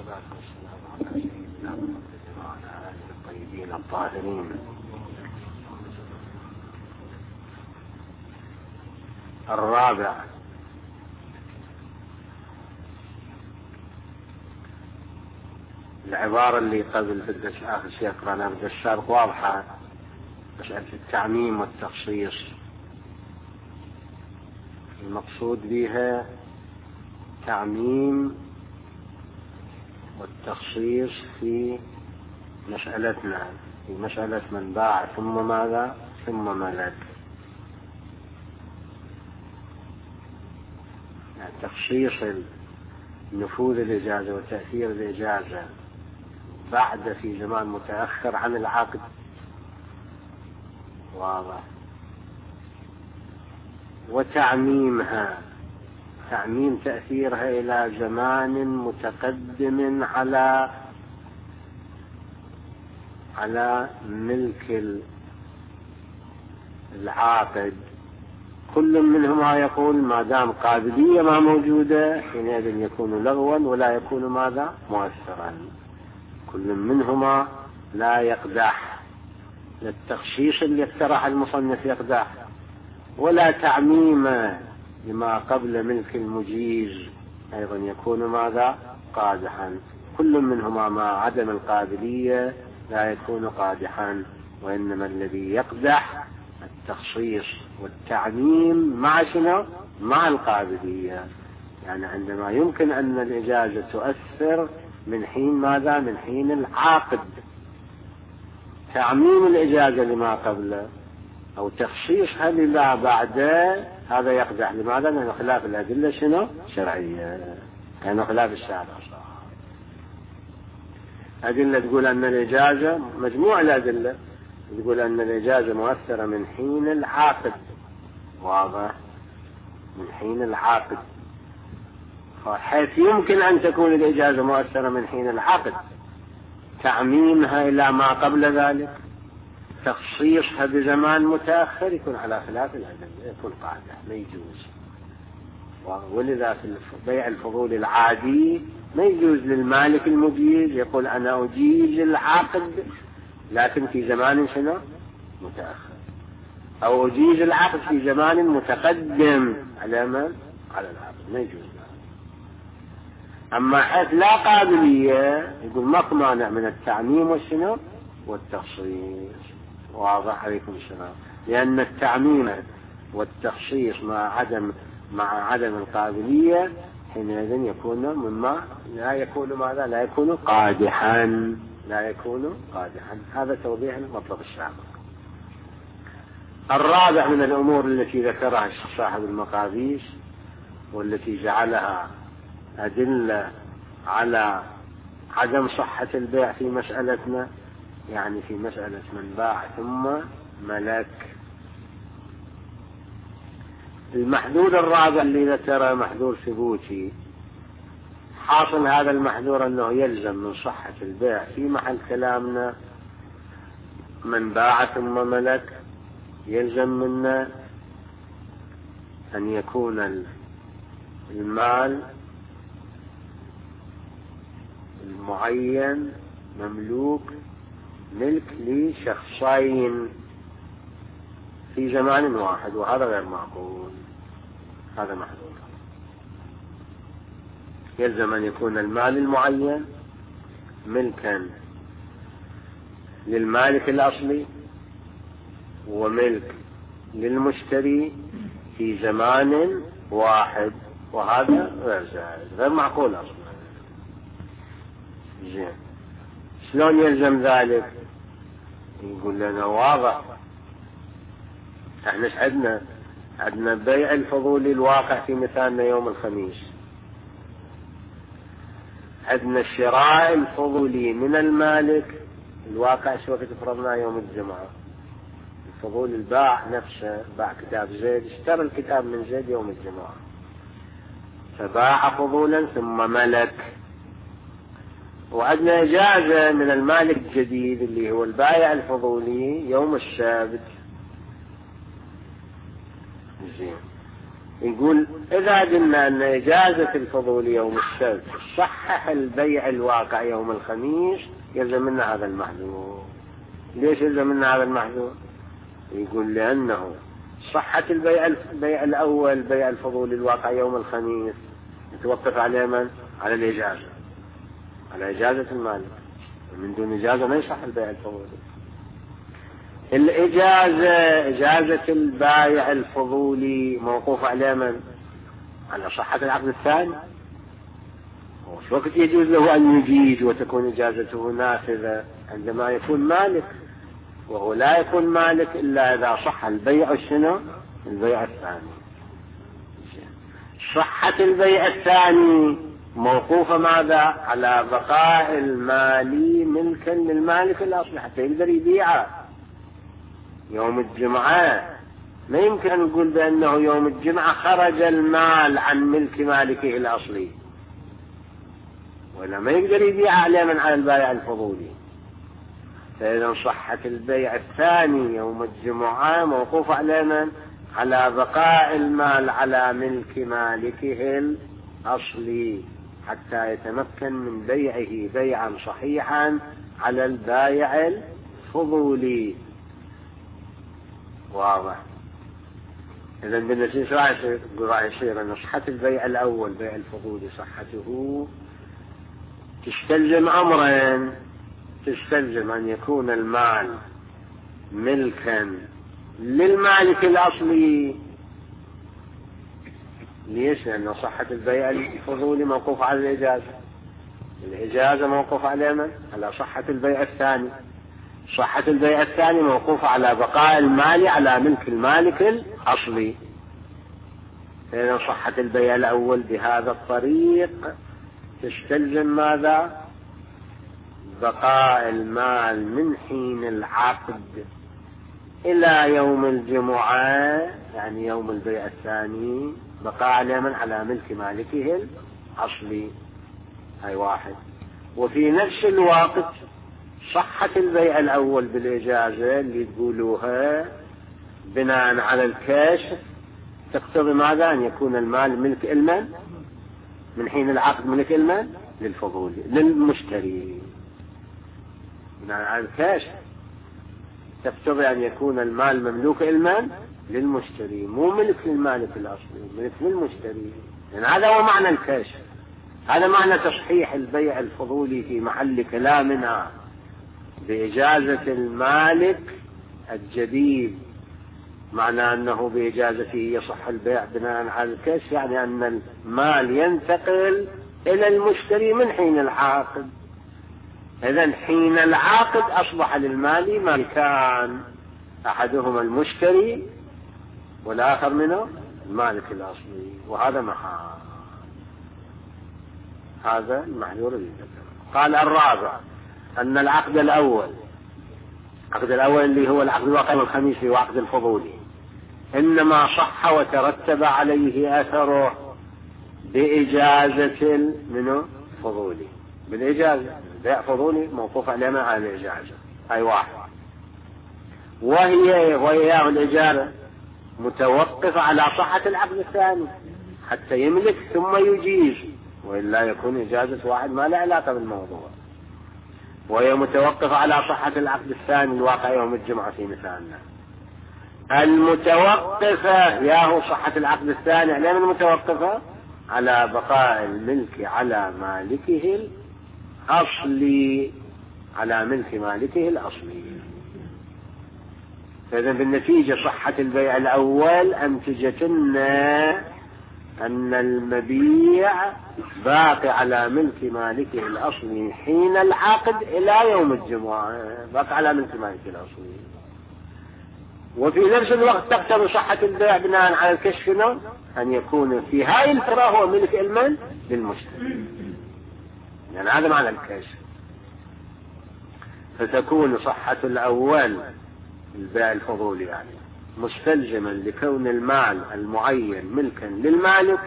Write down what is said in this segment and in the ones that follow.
والسلام على سيدنا محمد وعلى آله الطيبين الطاهرين. الرابع العبارة اللي قبل بدأت آخر شيء قرأنا بدأت السابق واضحة، مسألة التعميم والتخصيص المقصود بها تعميم والتخصيص في مسألتنا، في مسألة من باع ثم ماذا ثم ملك. يعني تخصيص نفوذ الإجازة وتأثير الإجازة بعد في زمان متأخر عن العقد، واضح. وتعميمها، تعميم تأثيرها إلى زمان متقدم على ملك العاقد. كل منهما يقول ما دام قابلية ما موجودة حينئذ يكون لغوا ولا يكون ماذا مؤثرا. كل منهما لا يقدح، للتخصيص اللي اقترح المصنف يقدح، ولا تعميم لما قبل ملك المجيز أيضا يكون ماذا قادحا. كل منهما مع عدم القابلية لا يكون قادحا، وإنما الذي يقدح التخصيص والتعميم مع شنو؟ مع القابلية. يعني عندما يمكن أن الإجازة تؤثر من حين ماذا؟ من حين العاقد. تعميم الإجازة لما قبله أو تخصيصها لما بعده هذا يقدح. لماذا؟ لأنه خلاف الأدلة شنو؟ شرعية، لأنه خلاف الشرع. أدلة تقول أن الإجازة، مجموع الأدلة تقول أن الإجازة مؤثرة من حين العاقد، واضح، من حين العاقد، حيث يمكن أن تكون الإجازة مؤثرة من حين العقد. تعميمها إلى ما قبل ذلك، تخصيصها بزمان متأخر يكون على خلاف الأدلة، يكون قاعدة ما يجوز. ولذا في بيع الفضول العادي ما يجوز للمالك المجيز يقول أنا أجيز العقد لكن في زمان شنو؟ متأخر، أو أجيز العقد في زمان متقدم على من؟ على العقد، ما يجوز. أما حيث لا قابلية يقول ما مانع من التعميم والشنو والتخصيص. واضح عليكم السلام. لأن التعميم والتخصيص مع عدم القابلية حينئذ يكون مما لا يكون ماذا؟ لا يكون قادحا، لا يكون قادحا. هذا توضيح المطلب السابق. الرابع من الأمور التي ذكرها صاحب المقابيس والتي جعلها أدلة على عدم صحة البيع في مسألتنا، يعني في مسألة من باع ثم ملك. المحذور الرابع اللي ذكره محذور ثبوتي. حاصل هذا المحذور أنه يلزم من صحة البيع في محل كلامنا من باع ثم ملك، يلزم منا أن يكون المال المعين مملوك ملك لشخصين في زمان واحد، وهذا غير معقول، هذا محذور. يلزم أن يكون المال المعين ملكا للمالك الأصلي وملك للمشتري في زمان واحد، وهذا غير زائد، غير معقول أصلا. زين، شلون يلزم ذلك؟ يقول لنا واضح، احنا عندنا بيع الفضول الواقع في مثالنا يوم الخميس، عندنا الشراء الفضولي من المالك الواقع شو وقت فرضناه يوم الجمعة. الفضول الباع نفسه باع كتاب زيد، اشترى الكتاب من زيد يوم الجمعة فباع فضولا ثم ملك. وعندنا إجازة من المالك الجديد اللي هو البائع الفضولي يوم السبت. زين، يقول إذا قلنا أن إجازة الفضول يوم السبت صحح البيع الواقع يوم الخميس يلزم منا هذا المحذور. ليش يلزم منا هذا المحذور؟ يقول لأنه صحة البيع الأول بيع الفضول الواقع يوم الخميس يتوقف على من؟ على الإجازة، على إجازة المالك. من دون إجازة ما يصح البيع الفضولي. إجازة البائع الفضولي موقوف على من؟ على صحة العقد الثاني. وفي وقت يجوز له أن يجيز وتكون إجازته نافذة عندما يكون مالك، وهو لا يكون مالك إلا إذا صح البيع الشنو؟ البيع الثاني. صحة البيع الثاني موقوفة ماذا؟ على بقاء المالي ملكا للمالك الأصلي حتى يقدر يبيعه. يوم الجمعة ما يمكن أن نقول بأنه يوم الجمعة خرج المال عن ملك مالكه الأصلي، ولا ما يقدر يبيع عليه من على البائع الفضولي. فإذا صحة البيع الثاني يوم الجمعة موقوف على من؟ على بقاء المال على ملك مالكه الأصلي حتى يتمكن من بيعه بيعا صحيحا على البائع الفضولي. واضح؟ إذا بالنتيجة راح يصير أن صحة البيع الأول بيع الفضولي صحته تستلزم أمرين. تستلزم أن يكون المال ملكا للمالك الأصلي. ليش؟ لأن صحة البيع الفضولي موقوف على الإجازة. الإجازة موقوف على من؟ على صحة البيع الثاني. صحة البيع الثاني موقوف على بقاء المال على ملك المالك الأصلي. فإذا صحة البيع الأول بهذا الطريق تستلزم ماذا؟ بقاء المال من حين العقد إلى يوم الجمعة، يعني يوم البيع الثاني، بقاء على من؟ على ملك مالكه الأصلي. هاي واحد. وفي نفس الوقت صحة البيع الأول بالإجازة اللي تقولوها بناء على الكشف تقتضي ماذا؟ أن يكون المال ملك المن من حين العقد، ملك المن للفضولي للمشتري. بناء على الكشف تقتضي أن يكون المال مملوك المن للمشتري، مو ملك للمالك الأصلي، ملك للمشتري. يعني هذا هو معنى الكشف، هذا معنى تصحيح البيع الفضولي في محل كلامنا بإجازة المالك الجديد. معنى أنه بإجازته يصح البيع بناء على الكشف، يعني أن المال ينتقل إلى المشتري من حين العقد. إذن حين العقد أصبح للمال مالكان، أحدهما المشتري والآخر منه المالك الأصلي، وهذا محال. هذا المحذور اللي ذكره. قال الرابع أن العقد الأول اللي هو العقد الواقع يوم الخميس هو عقد الفضولي، إنما صح وترتب عليه أثره بإجازة منه فضولي، بالإجازة. بيع فضولي موقوف على ما على الإجازة. هاي واحد. وهي الإجازة متوقفة على صحة العقد الثاني حتى يملك ثم يجيز، وإلا يكون إجازة واحد ما لا علاقة بالموضوع. وهي متوقفة على صحة العقد الثاني الواقع يوم الجمعة في مثالنا. المتوقفة ياهو صحة العقد الثاني على من المتوقفة؟ على بقاء الملك على مالكه الأصلي، على ملك مالكه الأصلي. فإذا بالنتيجة صحة البيع الأول أنتجت لنا أن المبيع باقي على ملك مالكه الأصلي حين العقد إلى يوم الجمعة، باقي على ملك مالكه الأصلي. وفي نفس الوقت تقتضي صحة البيع بناء على الكشف أن يكون في هاي الفترة هو ملك المال للمشتري، يعني هذا معنى الكشف. فتكون صحة الأول البيع الفضولي يعني مستلزما لكون المال المعين ملكا للمالك،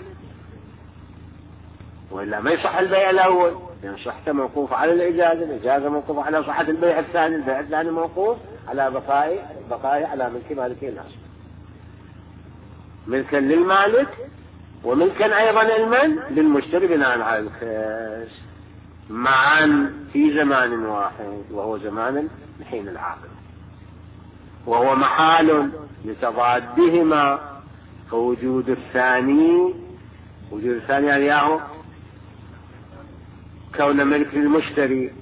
وإلا ما يصح البيع الأول، لأن صحته موقوف على الإجازة، الإجازة موقوفة على صحة البيع الثاني، البيع الثاني موقوف على بقائه على ملك مالكه الأصل. ملكا للمالك وملكا أيضا لمن؟ للمشتري بناء على الكاش، معا في زمان واحد، وهو زمان الحين العاقد، وهو محال لتضادهما. فوجود الثاني، وجود الثاني يعني كون ملك للمشتري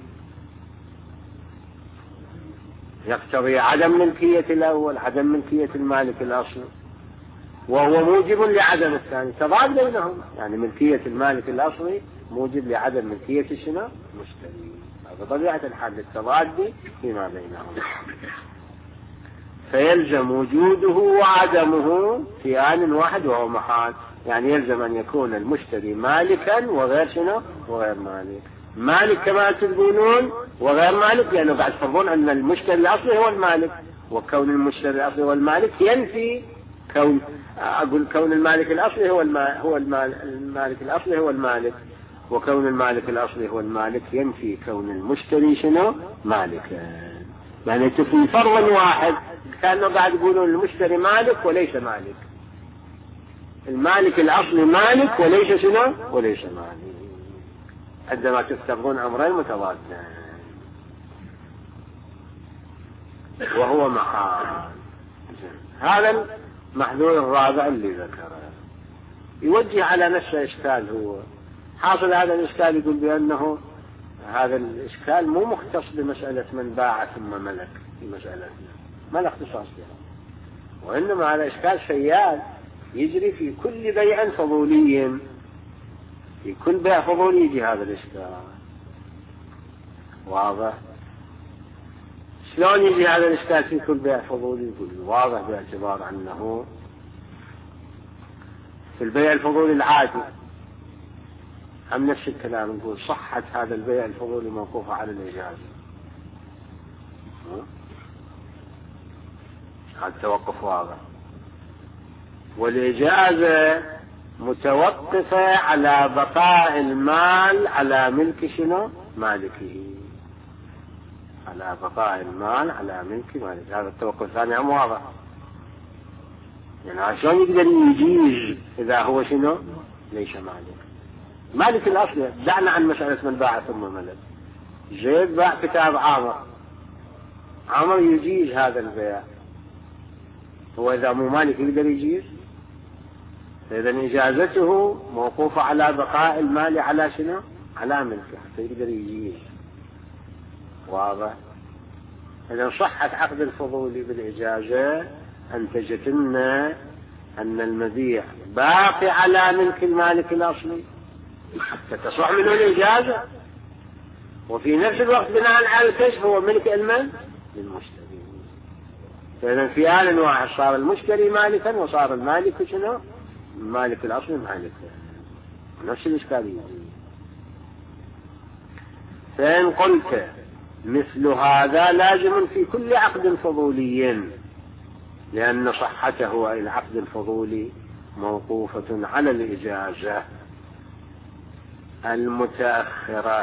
يقتضي عدم ملكية الأول، عدم ملكية المالك الأصلي، وهو موجب لعدم الثاني، تضاد بينهم. يعني ملكية المالك الأصلي موجب لعدم ملكية شنو؟ المشتري. هذا طبيعة الحال التضاد فيما بينهم. فيلزم وجوده وعدمه في آن واحد وهو محال. يعني يلزم أن يكون المشتري مالكا وغير شنو؟ وغير مالك. مالك كما تقولون وغير مالك، لأنه بعد تفرضون أن المشتري الأصلي هو المالك، وكون المشتري الأصلي هو المالك ينفي كون المالك الأصلي هو المالك الأصلي هو المالك، وكون المالك الأصلي هو المالك ينفي كون المشتري شنو؟ مالكا. يعني في فرض واحد كانوا بعد يقولون المشتري مالك وليس مالك، المالك الأصلي مالك وليس شنو؟ وليس مالك، عندما تفترضون أمرين متضادين. وهو محال. هذا المحذور الرابع اللي ذكره يوجه على نفس الإشكال. هو حاصل هذا الإشكال يقول بأنه هذا الإشكال مو مختص بمسألة من باع ثم ملك، في مسألتنا ما له اختصاص بها، وإنما هذا إشكال شيال يجري في كل بيع فضولي. في كل بيع فضولي يجي هذا الإشكال. واضح؟ شلون يجي هذا الإشكال في كل بيع فضولي؟ يقول واضح باعتبار أنه في البيع الفضولي العادي هم نفس الكلام، نقول صحة هذا البيع الفضولي موقوفة على الإجازة، هذا التوقف واضح. والإجازة متوقفة على بقاء المال على ملك شنو؟ مالكه، على بقاء المال على ملك مالكه. هذا التوقف الثاني هم واضح. يعني عشان يقدر يجيز إذا هو شنو؟ ليس مالك. مالك الأصل دعنا عن مسألة من باع ثم ملك. زيد باع كتاب عمر يجيز هذا البيع، هو إذا مو مالك يقدر يجيز؟ إذا إجازته موقوفة على بقاء المال على شنو؟ على ملكه حتى يقدر يجيز. واضح؟ إذا صحت عقد الفضولي بالإجازة أنتجت لنا أن المبيع باقي على ملك المالك الأصلي حتى تصح منه الإجازة، وفي نفس الوقت بناء على الكشف هو ملك المال للمشتري. فإذا في آن واحد صار المشتري مالكا وصار المالك شنو؟ المالك الأصلي مالكا. نفس الإشكالية. فإن قلت مثل هذا لازم في كل عقد فضولي، لأن صحته أي العقد الفضولي موقوفة على الإجازة المتأخرة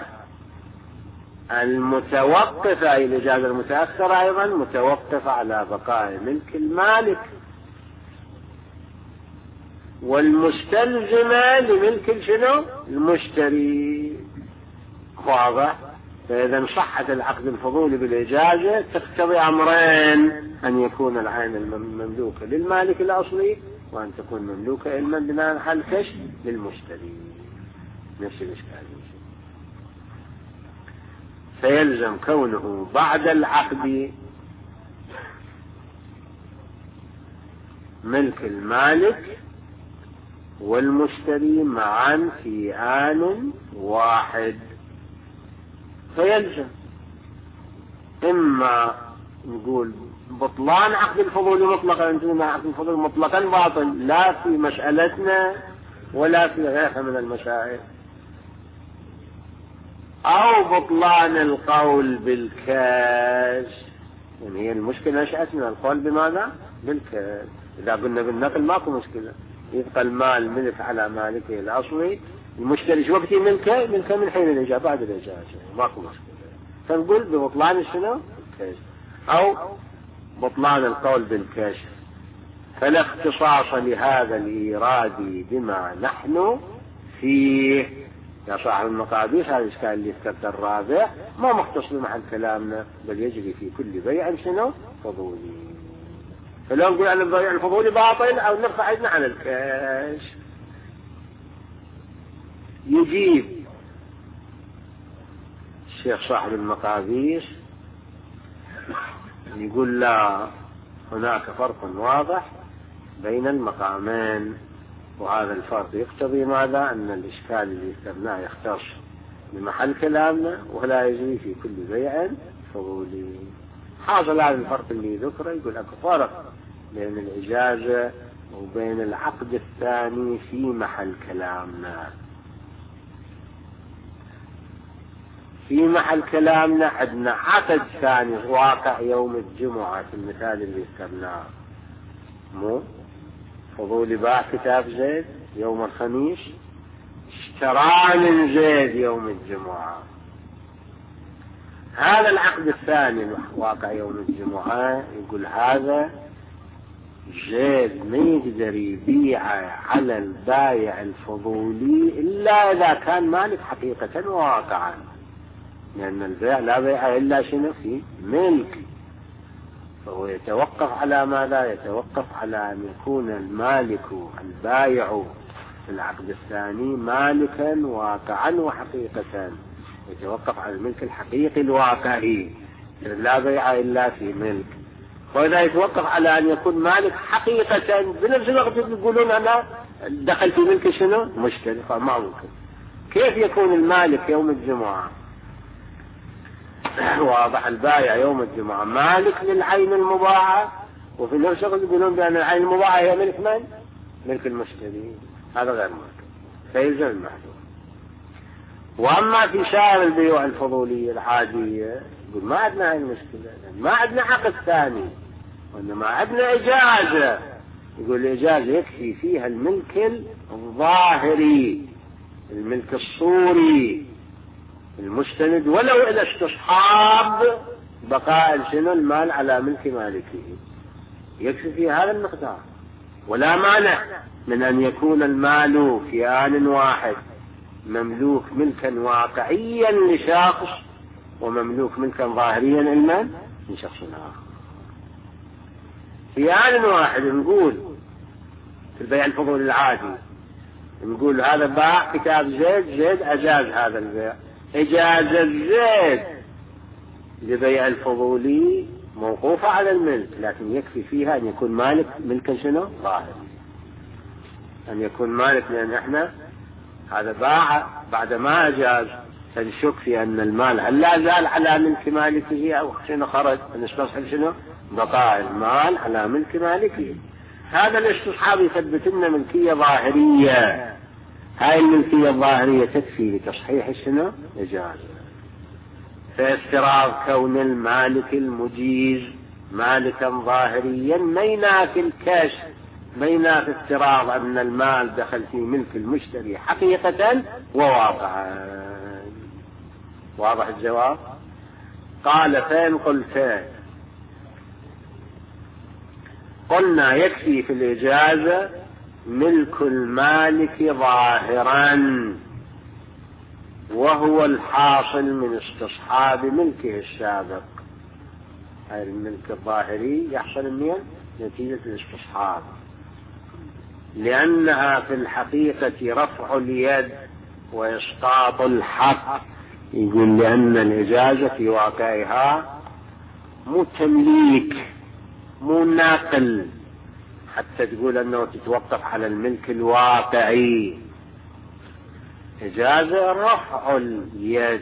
المتوقفة، أي الإجازة المتأخرة أيضا متوقفة على بقاء ملك المالك والمستلزمة لملك شنو؟ المشتري. واضح؟ فإذا صحت العقد الفضولي بالإجازة تقتضي أمرين: أن يكون العين المملوكة للمالك الأصلي، وأن تكون مملوكة إما بناء على الكشف للمشتري. نفس الإشكالية. فيلزم كونه بعد العقد ملك المالك والمشتري معا في آن واحد. فيلزم إما نقول بطلان عقد الفضول مطلقا، نقول عقد الفضول مطلقا باطل لا في مسألتنا ولا في غيرها من المسائل، أو بطلان القول بالكاش. يعني هي المشكلة نشأت من القول بماذا؟ بالكاش. إذا قلنا بالنقل ماكو مشكلة، يبقى المال ملك على مالكه الأصلي، المشتري شو وقت ملكه من حين الإجازة بعد الإجازة، ماكو مشكلة. فنقول ببطلان شنو؟ الكاش، أو بطلان القول بالكاش. فلا اختصاص لهذا الإيراد بما نحن فيه. يا صاحب المقابيس هذا الإشكال اللي ذكرته الرابع ما مختص بمحل كلامنا، بل يجري في كل بيع شنو فضولي. فلو نقول أن البيع الفضولي باطل أو نرفع يدنا عن الكاش. يجيب الشيخ صاحب المقابيس يقول لا، هناك فرق واضح بين المقامين، وهذا الفرق يقتضي ماذا؟ أن الإشكال اللي ذكرناه يختص بمحل كلامنا ولا يجري في كل بيع فضولي. حاصل هذا الفرق اللي ذكره، يقول أكو فرق بين الإجازة وبين العقد الثاني في محل كلامنا. في محل كلامنا عندنا عقد ثاني واقع يوم الجمعة في المثال اللي ذكرناه، مو فضولي باع كتاب زيد يوم الخميس، اشترى من زيد يوم الجمعة. هذا العقد الثاني واقع يوم الجمعة، يقول هذا زيد ما يقدر يبيع على البايع الفضولي إلا إذا كان مالك حقيقة وواقعا، لأن البيع لا بيع إلا شنو في ملك. فهو يتوقف على ماذا؟ يتوقف على أن يكون المالك البايع في العقد الثاني مالكا واقعا وحقيقة، يتوقف على الملك الحقيقي الواقعي، لا بيع إلا في ملك. وإذا يتوقف على أن يكون مالك حقيقة بنفس الوقت يقولون أنا دخل في ملك شنو مشتري، فما ممكن. كيف يكون المالك يوم الجمعة واضح البائع يوم الجمعة مالك للعين المباعة، وفي نفس الوقت يقولون بأن العين المباعة هي ملك من؟ ملك المشتري، هذا غير ممكن، فيلزم المحذور. وأما في سائر البيوع الفضولية العادية يقول ما عندنا هاي المشكلة، ما عندنا عقد ثاني، وإنما عندنا إجازة. يقول الإجازة يكفي فيها الملك الظاهري، الملك الصوري المستند، ولو إلى استصحاب بقاء شنو المال على ملك مالكه، يكفي في هذا المقدار. ولا مانع من أن يكون المال في آن واحد مملوك ملكا واقعيا لشخص، ومملوك ملكا ظاهريا لمن؟ من شخص آخر. في آن واحد نقول في البيع الفضولي العادي، نقول هذا باع كتاب زيد، زيد أجاز هذا البيع، إجازة زيد لبيع الفضولي موقوفة على الملك، لكن يكفي فيها أن يكون مالك ملكا شنو ظاهر، أن يكون مالك، لأن احنا هذا باع بعد ما أجاز، فنشك في أن المال هل لا زال على ملك مالكه أو شنو خرج، فنستصحب شنو بقاء المال على ملك مالكه. هذا الاستصحاب يثبت لنا ملكية ظاهرية، هاي الملكية الظاهرية تكفي لتصحيح شنو إجازة. فافتراض كون المالك المجيز مالكا ظاهريا ما ينافي الكشف، ما ينافي افتراض أن المال دخل في ملك المشتري حقيقة وواقعا. واضح الجواب؟ قال فإن قلت قلنا يكفي في الإجازة ملك المالك ظاهرا، وهو الحاصل من استصحاب ملكه السابق. هذا الملك الظاهري يحصل من نتيجة الاستصحاب، لأنها في الحقيقة رفع اليد وإسقاط الحق. يقول لأن الإجازة في واقعها مو تمليك، مو ناقل، حتى تقول أنه تتوقف على الملك الواقعي. إجازة رفع اليد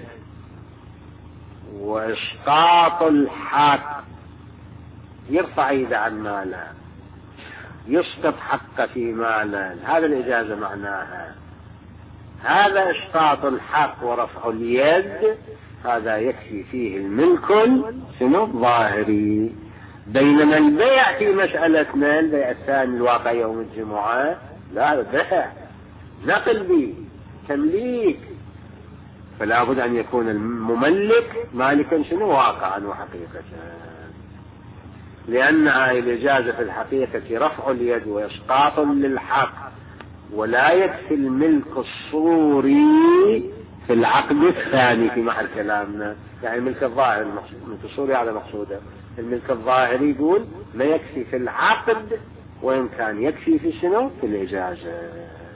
وإسقاط الحق، يرفع يده عن ماله، يسقط حقه في ماله، هذا الإجازة معناها. هذا إسقاط الحق ورفع اليد هذا يكفي فيه الملك شنو ظاهري. بينما البيع في مسألتنا البيع الثاني الواقع يوم الجمعة لا، البيع نقل به تمليك، فلا بد أن يكون المملك مالكا شنو واقعا وحقيقة. لأنها الإجازة في الحقيقة رفع اليد وإسقاط للحق، ولا يكفي الملك الصوري في العقد الثاني في محل كلامنا. يعني الملك الظاهري، الملك الصوري هذا مقصوده. الملك الظاهري يقول ما يكفي في العقد، وإن كان يكفي في شنو؟ في الإجازة.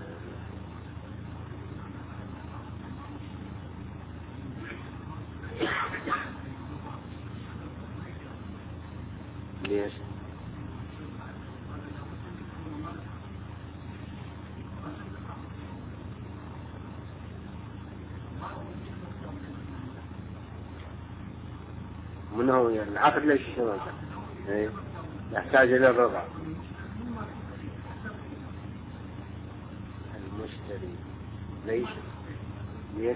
ليش؟ من هو يعني العقد ليش شنو؟ يحتاج إلى الرضا المشتري. ليش؟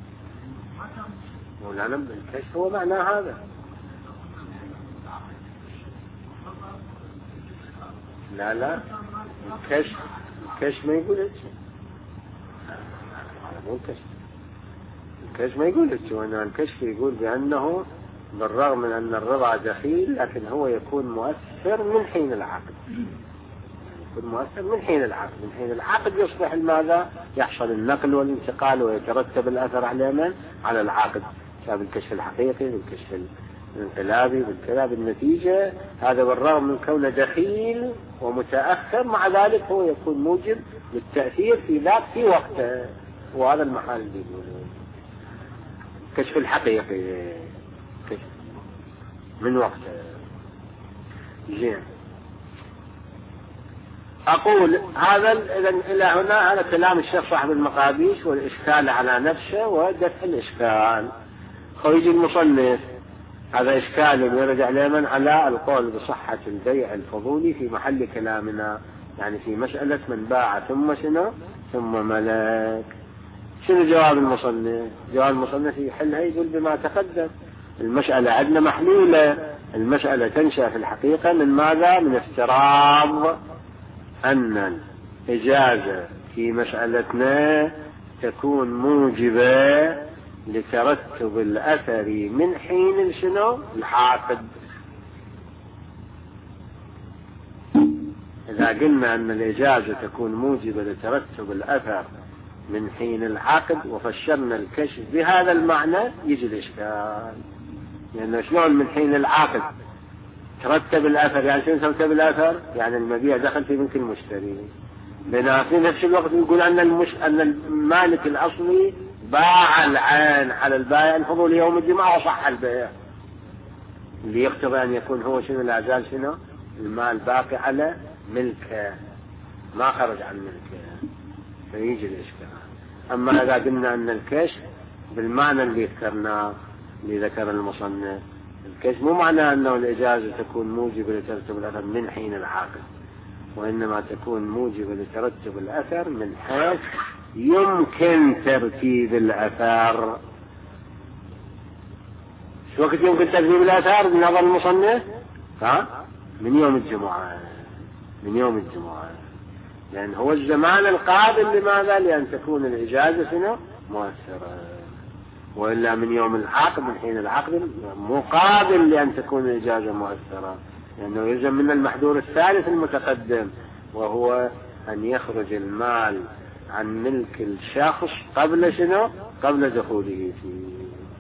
مولانا الكشف هو معنى هذا. لا الكشف ما يقول هيك. مو الكشف ما يقول هيك. وأن الكشف يقول بأنه بالرغم من أن الرضا دخيل، لكن هو يكون مؤثر من حين العقد. يكون مؤثر من حين العقد. من حين العقد يصبح ماذا؟ يحصل النقل والانتقال ويترتب الأثر على من؟ على العقد. شاب الكشف الحقيقي، بالكشف الانقلابي، بالكذا. بالنتيجة هذا بالرغم من كونه دخيل ومتأخر، مع ذلك هو يكون موجب للتأثير في ذاك في وقته. وهذا المحال اللي يقوله كشف الحقيقي من وقته. زين. أقول هذا إذن إلى هنا هذا كلام الشيخ صاحب المقابيس والإشكال على نفسه ودفع الإشكال. ويجي المصنف هذا إشكال يرجع دائما على القول بصحة البيع الفضولي في محل كلامنا، يعني في مسألة من باع ثم شنو ثم ملك. شنو جواب المصنف؟ جواب المصنف يحلها يقول بما تقدم. المسألة عندنا محلولة. المسألة تنشأ في الحقيقة من ماذا؟ من افتراض أن الإجازة في مسألتنا تكون موجبة لترتب الأثر من حين شنو؟ العقد. إذا قلنا أن الإجازة تكون موجبة لترتب الأثر من حين العقد وفسرنا الكشف بهذا المعنى، يجي الإشكال. لأنه شلون من حين العقد ترتب الأثر؟ يعني شنو ترتب الأثر؟ يعني المبيع دخل في ملك المشتري، بينما في نفس الوقت يقول أن المالك الأصلي باع العين على البائع الفضول يوم الجمعة وصح البيع، اللي يقتضي أن يكون هو شنو لا زال شنو المال باقي على ملكه ما خرج عن ملكه، فيجي الإشكال. أما إذا قلنا أن الكشف بالمعنى اللي ذكرناه اللي ذكر المصنف، الكشف مو معناه أنه الإجازة تكون موجبة لترتب الأثر من حين العقد، وإنما تكون موجبة لترتب الأثر من حيث يمكن ترتيب الأثر. شو وقت يمكن ترتيب الأثر بنظر المصنف؟ من يوم الجمعة. من يوم الجمعة، لأن هو الزمان القابل لماذا؟ لأن تكون الإجازة شنو مؤثرة. وإلا من يوم العقد، من حين العقد مقابل لأن تكون الإجازة مؤثرة، لأنه يلزم من المحذور الثالث المتقدم، وهو أن يخرج المال عن ملك الشخص قبل شنو؟ قبل دخوله فيه.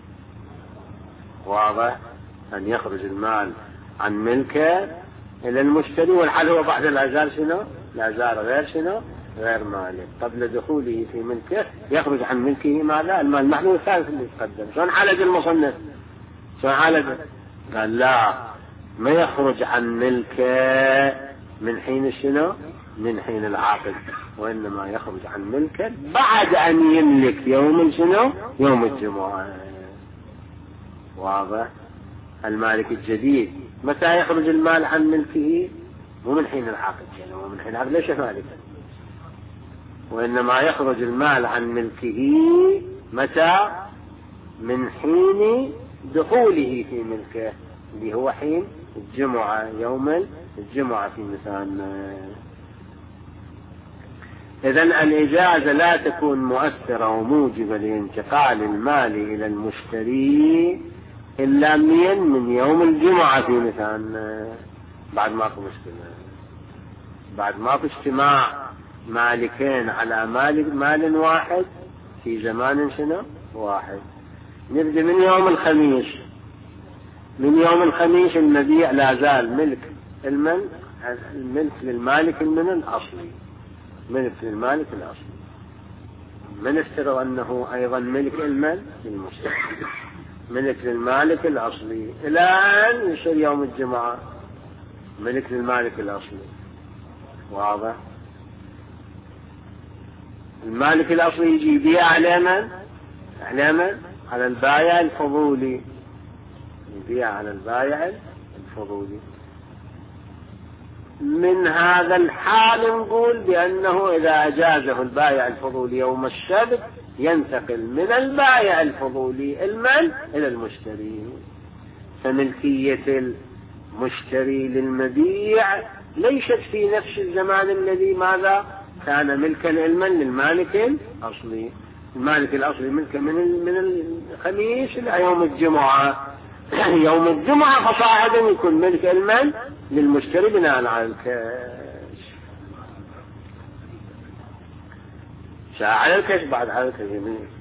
واضح؟ أن يخرج المال عن ملكه إلى المشتري، والحال هو بعد العزال شنو؟ العزال غير شنو؟ غير مالك. قبل دخوله في ملكه يخرج عن ملكه ماذا؟ المال المحذور الثالث اللي يتقدم. شلون حالة المصنف؟ شلون حالة؟ قال لا، ما يخرج عن ملكه من حين شنو؟ من حين العقد، وإنما يخرج عن ملكه بعد أن يملك يوم شنو؟ يوم الجمعة. واضح؟ المالك الجديد متى يخرج المال عن ملكه؟ مو من حين العقد، يعني هو من حين العقد ليس مالكا، وإنما يخرج المال عن ملكه متى؟ من حين دخوله في ملكه، اللي هو حين الجمعة، يوم الجمعة في مثالنا. إذن الإجازة لا تكون مؤثرة وموجبة لانتقال المال إلى المشتري إلا من يوم الجمعة في مثالنا. بعد ماكو مشكلة، بعد ماكو اجتماع مالكين على مال واحد في زمان شنو واحد. نبدأ من يوم الخميس. من يوم الخميس المبيع لا زال ملك الملك للمالك من الأصلي، ملك للمالك الأصلي. من افترض أنه أيضا ملك المال للمشتري، ملك للمالك الأصلي إلى أن يصير يوم الجمعة ملك للمالك الأصلي. واضح؟ المالك الأصلي يجي يبيع على من؟ على البائع الفضولي، يبيع على البائع الفضولي. من هذا الحال نقول بأنه إذا أجازه البائع الفضولي يوم السبت ينتقل من البائع الفضولي المال إلى المشتري. فملكية المشتري للمبيع ليست في نفس الزمان الذي ماذا كان ملكا للمالك الأصلي. المالك الأصلي ملكا من الخميس إلى يوم الجمعة. يوم الجمعة فصاعدا يكون ملك المال للمشتري بناء على الكاش. على الكاش بعد على الكاش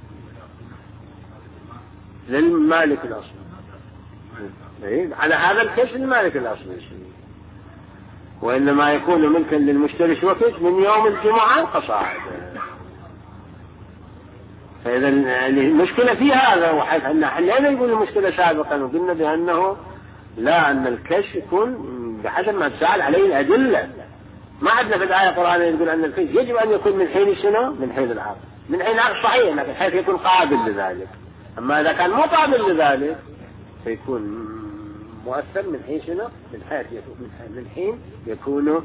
للمالك الأصلي. على هذا الكاش المالك الأصلي، وإنما يكون ملكا للمشتري شوكت من يوم الجمعة فصاعدا. فإذا المشكلة في هذا، وحيث أن حلينا يقول المشكلة سابقا وقلنا بأنه لا، أن الكشف يكون بحسب ما تسأل عليه الأدلة. ما عندنا في الآية القرآنية يقول أن الكشف يجب أن يكون من حين السنة، من حين العقد. من حين العقد صحيح، لكن حيث يكون قابل لذلك. أما إذا كان مو قابل لذلك فيكون مؤثر من حين سنة، من حين يكون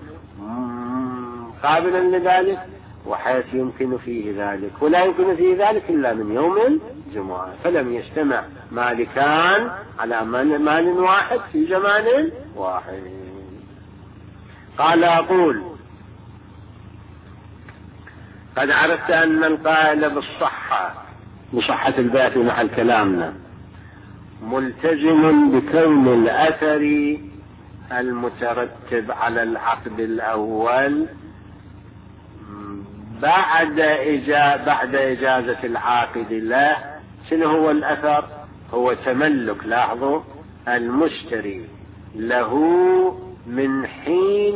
قابلا لذلك وحيث يمكن فيه ذلك، ولا يمكن فيه ذلك إلا من يوم الجمعة. فلم يجتمع مالكان على مال واحد في زمان واحد. قال أقول قد عرفت أن القائل بصحة البيع في محل كلامنا ملتزم بكون الأثر المترتب على العقد الأول بعد إجازة العاقد له. شنو هو الأثر؟ هو تملك، لاحظوا، المشتري له من حين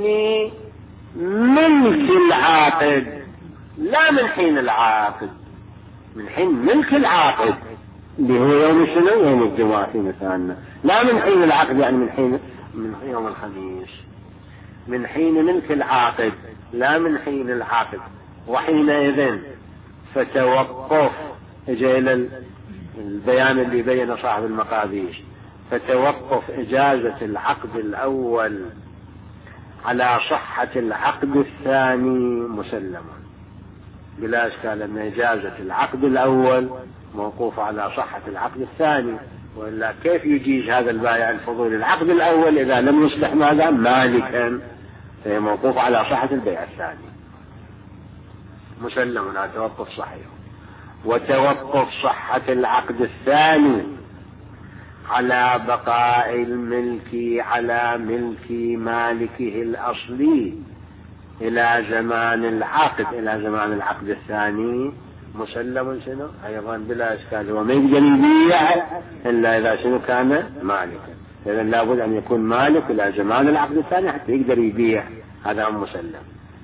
ملك العاقد، لا من حين العاقد، من حين ملك العاقد اللي هو يوم شنو؟ يوم الجمعة في مثالنا. لا من حين العقد يعني من يوم الخميس، من حين ملك العاقد لا من حين العاقد. وحينئذ فتوقف، جاء إلى البيان اللي بين صاحب المقادير، فتوقف إجازة العقد الأول على صحة العقد الثاني مسلما بلا إشكال، أن إجازة العقد الأول موقوف على صحة العقد الثاني. وإلا كيف يجيز هذا البائع الفضولي العقد الأول إذا لم يصبح ماذا مالكا؟ فهي موقوف على صحة البيع الثاني مسلم على توقف صحيح. وتوقف صحة العقد الثاني على بقاء الملك على ملك مالكه الأصلي إلى زمان العقد الثاني مسلم شنو أيضا بلا إشكال. هو ما يقدر يبيع إلا إذا شنو كان مالكا. إذا لابد أن يكون مالك إلى زمان العقد الثاني حتى يقدر يبيع، هذا مسلم.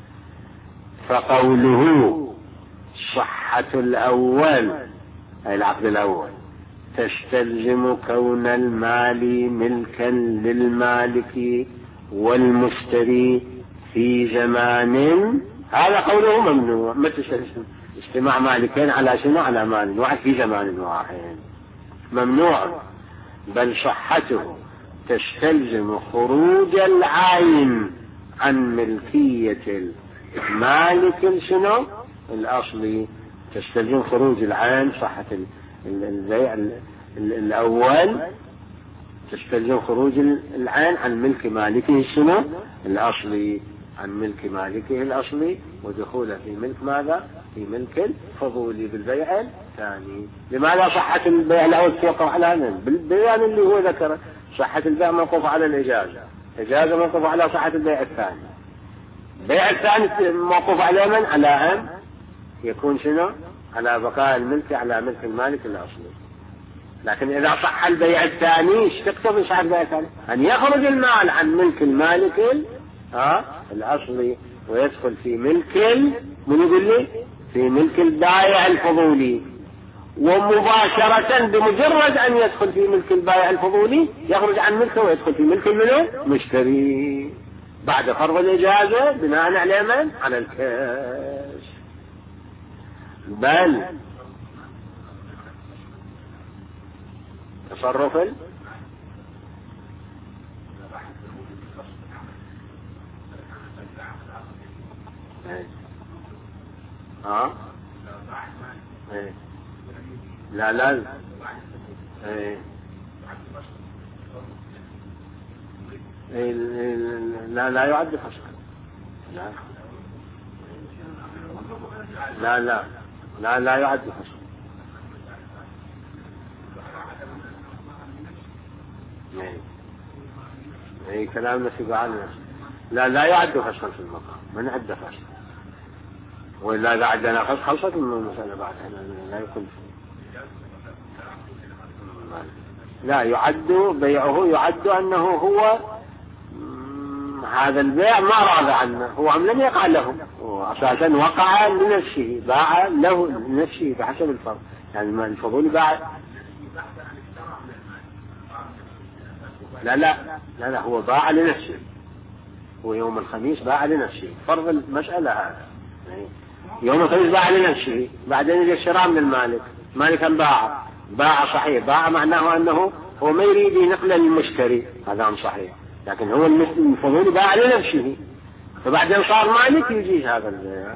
فقوله صحة الأول أي العقد الأول تستلزم كون المال ملكا للمالك والمشتري في زمان، هذا قوله ممنوع. متى اجتماع مالكين على شنو؟ على مال واحد في زمان واحد ممنوع. بل صحته تستلزم خروج العين عن ملكية المالك شنو الأصلي، تستلزم خروج العين. صحة البيع الأول تستلزم خروج العين عن ملك مالكه شنو الأصلي، عن ملك مالكه الأصلي، ودخوله في ملك ماذا؟ في ملك الفضولي بالبيع الثاني. لماذا صحة البيع الأول توقف على من؟ بالبيان اللي هو ذكر صحة البيع موقوف على الإجازة، إجازة موقوف على صحة البيع الثاني. البيع الثاني موقوف على من؟ على أن يكون شنو؟ على بقاء الملك على ملك المالك الأصلي. لكن إذا صح البيع الثاني ايش تقتضي صحة البيع الثاني؟ أن يخرج المال عن ملك المالك الأصلي ويدخل في ملك من يقول لي؟ في ملك البائع الفضولي، ومباشرة بمجرد أن يدخل في ملك البائع الفضولي يخرج عن ملكه ويدخل في ملك المشتري بعد فرض الإجازة بناء على من؟ على الكاش. بل تصرف لا لا لا لا يعد فسخا. لا لا لا لا لا يعد فسخا. اي كلام نسيب عنه. لا لا يعد فسخا في المقام، من عد فسخ، وإلا إذا عدنا فسخ خلصت من المسألة بعد لا يكون. لا يعد بيعه، يعد أنه هو هذا البيع ما راضى عنه، هو لم يقع له، أساسا وقع لنفسه، باع له لنفسه بحسب الفرض، يعني الفضول باع. لا لا لا لا هو باع لنفسه، هو يوم الخميس باع لنفسه، فرض المسألة هذا. يوم الخميس باع لنفسه، بعدين يجي الشراء من المالك، مالكا باع صحيح، باع معناه أنه هو ما يريد نقل للمشتري، هذا صحيح، لكن هو الفضولي باع لنفسه، فبعدين صار مالك يجي هذا البيع.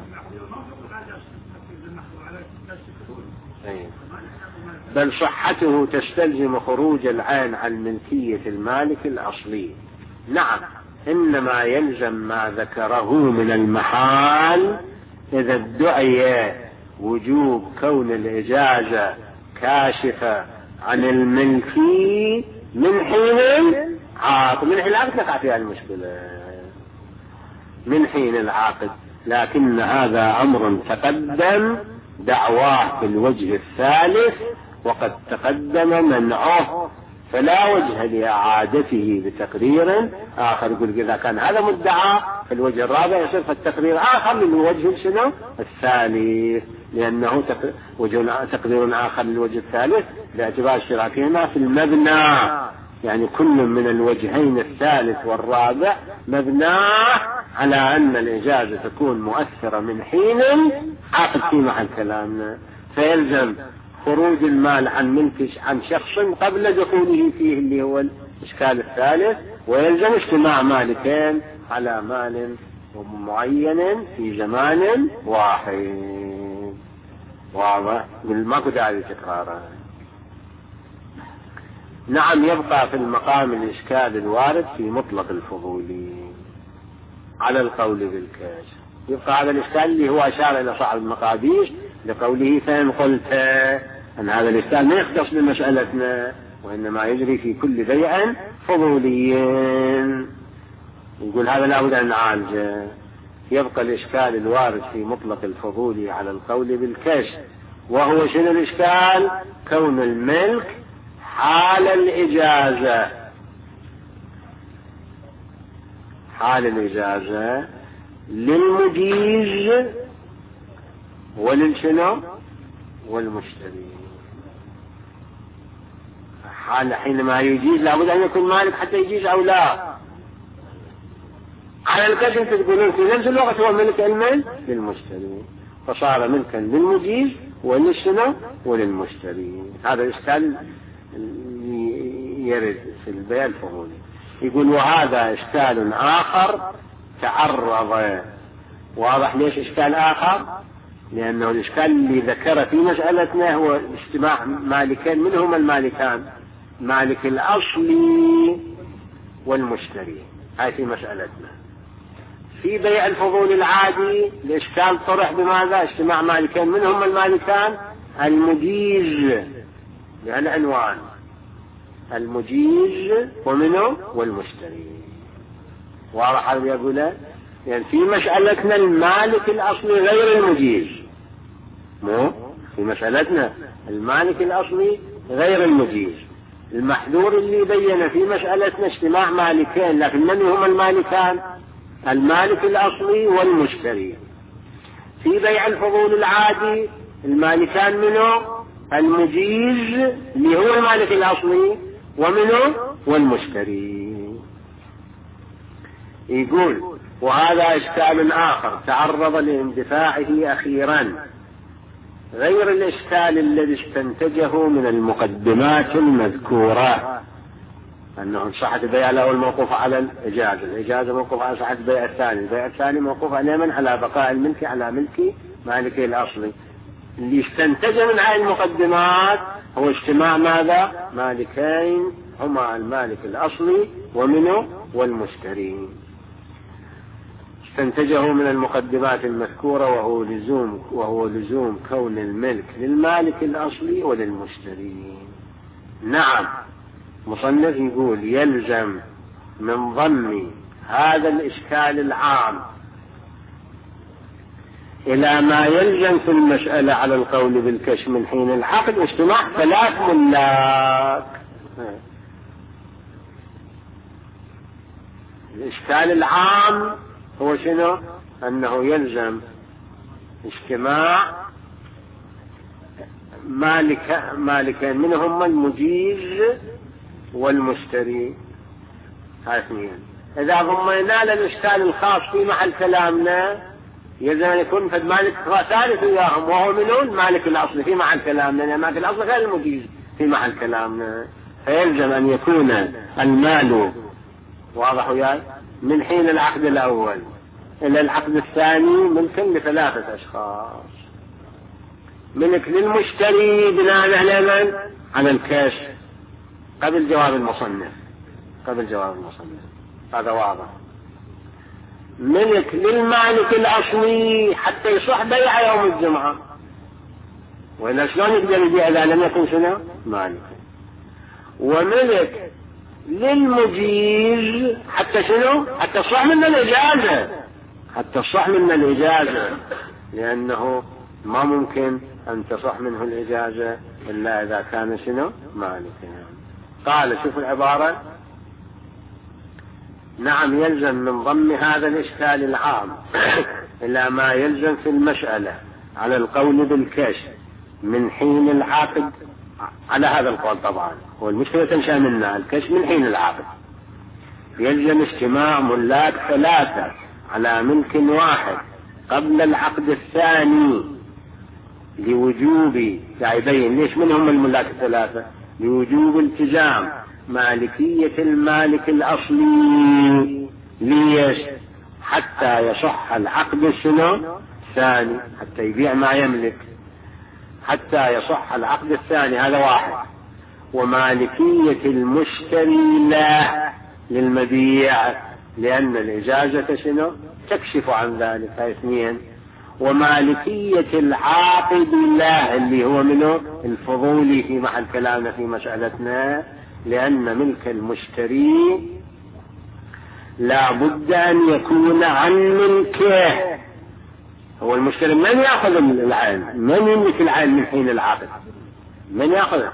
بل صحته تستلزم خروج العين عن ملكية المالك الأصلي. نعم، إنما يلزم ما ذكره من المحال إذا ادعي وجوب كون الإجازة كاشفة عن الملك من حين العقد. من حين العقد نقع فيها المشكلة، من حين العقد، لكن هذا أمر تقدم دعواه في الوجه الثالث وقد تقدم منعه، فلا وجه لإعادته بتقرير آخر. يقول إذا كان هذا مدعى في الوجه الرابع يصير التقرير آخر للوجه شنو الثالث، لأنه تقرير آخر للوجه الثالث باعتبار اشتراكهما في المبنى، يعني كل من الوجهين الثالث والرابع مبناه على أن الإجازة تكون مؤثرة من حين عقد في محل كلامنا، فيلزم خروج المال عن ملك عن شخص قبل دخوله فيه اللي هو الإشكال الثالث، ويلزم اجتماع مالكين على مال معين في زمان واحد. واضح؟ ماكو داعي لتكراره. نعم، يبقى في المقام الإشكال الوارد في مطلق الفضولي على القول بالكاش. يبقى هذا الإشكال اللي هو أشار إلى صاحب المقابيش لقوله فإن قلت أن هذا الإشكال ما يختص بمسألتنا وإنما يجري في كل بيع فضولي، يقول هذا لا بد أن نعالجه. يبقى الإشكال الوارد في مطلق الفضولي على القول بالكاش، وهو شنو الإشكال؟ كون الملك حال الإجازة للمجيز وللشنو والمشتري. حينما يجيز لابد أن يكون مالك حتى يجيز أو لا. على الكاش انت تقولون في نفس الوقت هو ملك المال للمشتري، فصار ملكا للمجيز وللشنو وللمشتري. هذا الإشكال يرد في البيع الفضولي. يقول وهذا إشكال آخر تعرض. واضح ليش إشكال آخر؟ لأنه الإشكال اللي ذكر في مسألتنا هو اجتماع مالكين، منهما المالكان مالك الأصلي والمشتري، هاي في مسألتنا. في بيع الفضول العادي الإشكال طرح بماذا؟ اجتماع مالكين منهما المالكان المجيز، يعني عنوان المجيز ومنه والمشتري. واضح هذا يقوله؟ يعني في مسألتنا المالك الأصلي غير المجيز، مو في مسألتنا المالك الأصلي غير المجيز. المحذور اللي بين في مسألتنا اجتماع مالكين، لكن من هما المالكان؟ المالك الأصلي والمشتري. في بيع الفضول العادي المالكان منه المجيز اللي هو المالك الأصلي ومنه والمشتري. يقول وهذا إشكال آخر تعرض لاندفاعه أخيرا غير الإشكال الذي استنتجه من المقدمات المذكورة، أنه صحة البيع له الموقوف على الإجازة، الإجازة موقوف على صحة البيع الثاني، البيع الثاني موقوف على من؟ على بقاء الملك على ملك مالكه الأصلي. اللي استنتج من هذه المقدمات هو اجتماع ماذا؟ مالكين هما المالك الأصلي ومنه والمشتري. استنتجه من المقدمات المذكورة وهو لزوم كون الملك للمالك الأصلي وللمشتري. نعم، مصنف يقول يلزم من ضم هذا الإشكال العام إلى ما يلزم في المسألة على القول بالكشف من حين العقد اجتماع 3 ملاك. الإشكال العام هو شنو؟ أنه يلزم اجتماع مالكين منهم المجيز والمشتري، هاي اثنين. إذا ضمينا للإشكال الخاص في محل كلامنا يلزم أن يكون فد مالك ثالث وياهم وهو منه المالك الأصلي في محل كلامنا، لأن المالك الأصلي غير المجيز في محل كلامنا، فيلزم أن يكون المال واضح وياي من حين العقد الأول إلى العقد الثاني ملكا ل3 أشخاص. ملك للمشتري بناء على من؟ على الكشف قبل جواب المصنف، هذا واضح. ملك للمالك الأصلي حتى يصح بيع يوم الجمعة، وإلا شلون يقدر يبيع إذا لم يكن شنو؟ مالك. وملك للمجيز حتى شنو؟ حتى تصح من الإجازة، لأنه ما ممكن أن تصح منه الإجازة إلا إذا كان شنو؟ مالكا. قال شوف العبارة: نعم، يلزم من ضم هذا الإشكال العام إلى ما يلزم في المسألة على القول بالكشف من حين العقد، على هذا القول طبعا، والمشكلة تنشأ منها الكشف من حين العقد. يلزم اجتماع ملاك 3 على ملك واحد قبل العقد الثاني لوجوب، يعني يبين ليش من هم الملاك 3، لوجوب التزام مالكية المالك الأصلي. ليش؟ حتى يصح العقد الثاني، حتى يبيع ما يملك، حتى يصح العقد الثاني، هذا واحد. ومالكية المشتري له للمبيع، لأن الإجازة تكشف عن ذلك، هاي 2. ومالكية العاقد له اللي هو منه الفضولي في محل كلامنا في مسألتنا، لأن ملك المشتري لا بد أن يكون عن ملكه. هو المشتري من يأخذ العين؟ من يملك العين من حين العقد؟ من يأخذه؟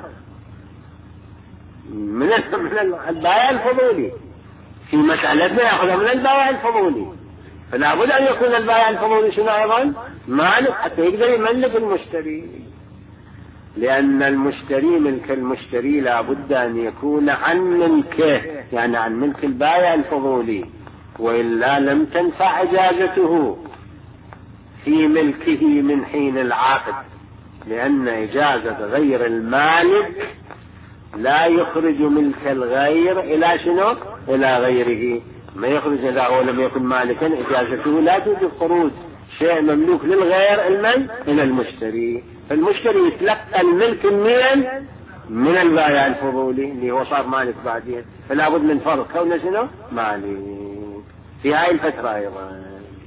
من البائع الفضولي في مسألتنا، يأخذه من البائع الفضولي، فلا بد أن يكون البائع الفضولي شنو أيضا؟ مالك، حتى يقدر يملك المشتري، لأن المشتري ملك المشتري لا بد أن يكون عن ملكه، يعني عن ملك البائع الفضولي، وإلا لم تنفع إجازته في ملكه من حين العقد، لأن إجازة غير المالك لا يخرج ملك الغير إلى شنو؟ إلى غيره. ما يخرج إذا هو لم يكن مالكا، إجازته لا توجد خروج شيء مملوك للغير إلى المشتري، فالمشتري يتلقى الملك من البائع الفضولي اللي هو صار مالك بعدين، فلا بد من فرق كونه شنو؟ مالك في هاي الفترة أيضا.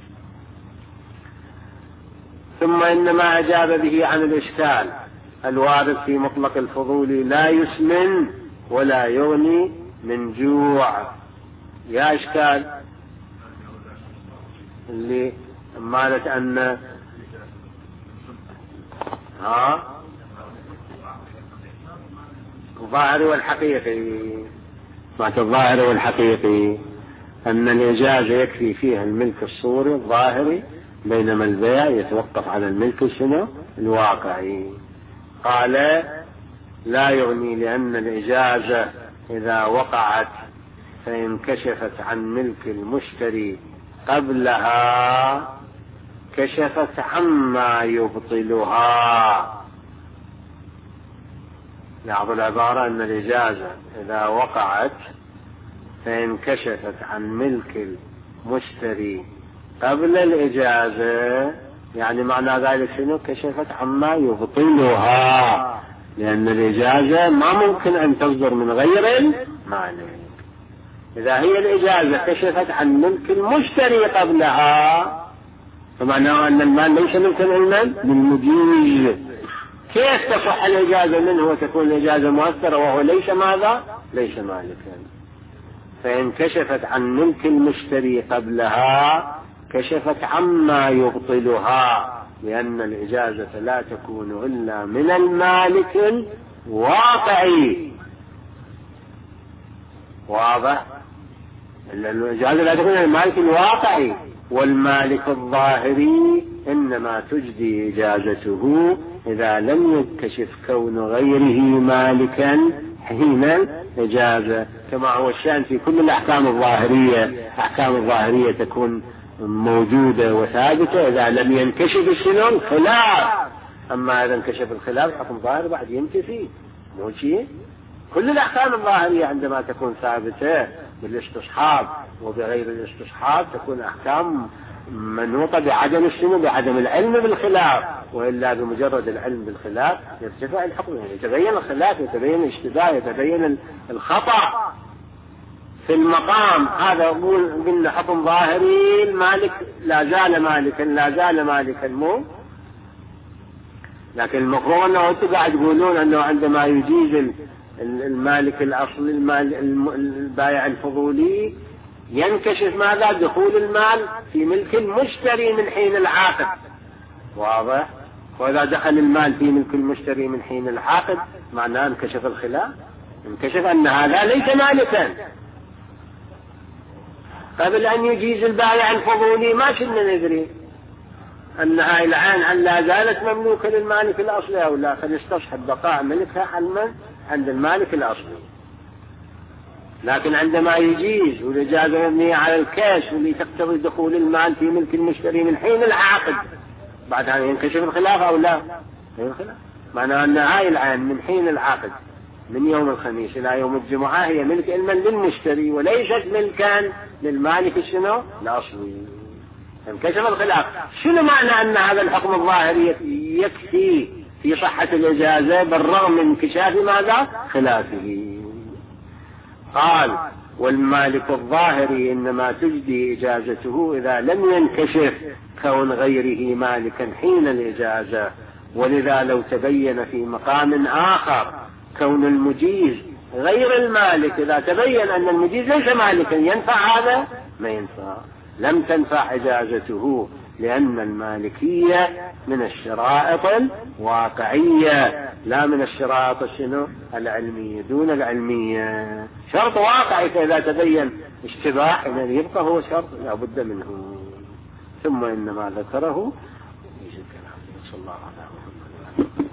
ثم إنما أجاب به عن الإشكال الوارد في مطلق الفضولي لا يسمن ولا يغني من جوع. يا إشكال اللي مالت أن الظاهر والحقيقي، معنى الظاهر والحقيقي أن الإجازة يكفي فيها الملك الصوري الظاهري، بينما البيع يتوقف على الملك الواقعي. قال لا يغني، لأن الإجازة إذا وقعت فإن كشفت عن ملك المشتري قبلها كشفت عما يبطلها. لاحظوا العبارة أن الإجازة إذا وقعت فإن كشفت عن ملك المشتري قبل الإجازة، يعني معنى ذلك شنو؟ كشفت عما يبطلها، لأن الإجازة ما ممكن أن تصدر من غير المالك. إذا هي الإجازة كشفت عن ملك المشتري قبلها فمعناه أن المال ليس ملكا للمجيز. كيف تصح الإجازة منه وتكون الإجازة مؤثرة وهو ليس ماذا؟ ليس مالكا. فإن كشفت عن ملك المشتري قبلها كشفت عما يبطلها، لأن الإجازة لا تكون إلا من المالك الواقعي. واضح؟ الإجازة لا تكون من المالك الواقعي، والمالك الظاهري إنما تجدي إجازته إذا لم يكتشف كون غيره مالكا حين الإجازة، كما هو الشأن في كل الأحكام الظاهرية. أحكام الظاهرية تكون موجودة وثابتة إذا لم ينكشف الخلاف. أما إذا انكشف الخلاف حكم ظاهر بعد ينتفي، مو شيء. كل الأحكام الظاهرية عندما تكون ثابتة بالاستصحاب وبغير الاستصحاب تكون أحكام منوطة بعدم بعدم العلم بالخلاف، وإلا بمجرد العلم بالخلاف يرتفع الحكم، يعني يتبين الخلاف، يتبين الاشتباه، يتبين الخطأ في المقام. هذا قلنا حكم ظاهري، المالك لا زال مالكا مو. لكن المفروض أنه أنتم قاعد تقولون أنه عندما يجيز المالك الأصلي البائع الفضولي ينكشف ماذا؟ دخول المال في ملك المشتري من حين العاقد. واضح؟ وإذا دخل المال في ملك المشتري من حين العاقد معناه انكشف الخلاف، انكشف أن هذا ليس مالكا. قبل أن يجيز البائع الفضولي ما كنا ندري أن هاي العين لا زالت مملوكة للمالك الأصلي أو لا، فنستصحب بقاء ملكها حلما عند المالك الأصلي. لكن عندما يجيز والإجازة مبنية على الكاش واللي تقتضي دخول المال في ملك المشتري من حين العقد، بعد أن ينكشف الخلاف أو لا؟ معناه أن هاي العين من حين العقد من يوم الخميس إلى يوم الجمعة هي ملك علما للمشتري وليست ملكا للمالك الأصلي. انكشف الخلاف. شنو معنى أن هذا الحكم الظاهري يكفي في صحة الإجازة بالرغم من انكشاف ماذا؟ خلافه. قال والمالك الظاهري إنما تجدي إجازته إذا لم ينكشف كون غيره مالكا حين الإجازة، ولذا لو تبين في مقام آخر كون المجيز غير المالك، إذا تبين أن المجيز ليس مالكا ينفع هذا؟ ما ينفع، لم تنفع إجازته، لأن المالكية من الشرائط الواقعية لا من الشرائط العلمية. دون العلمية شرط واقعي، فإذا تبين اشتباه إذن يبقى هو شرط لا بد منه. ثم إنما ذكره صلى الله عليه وسلم.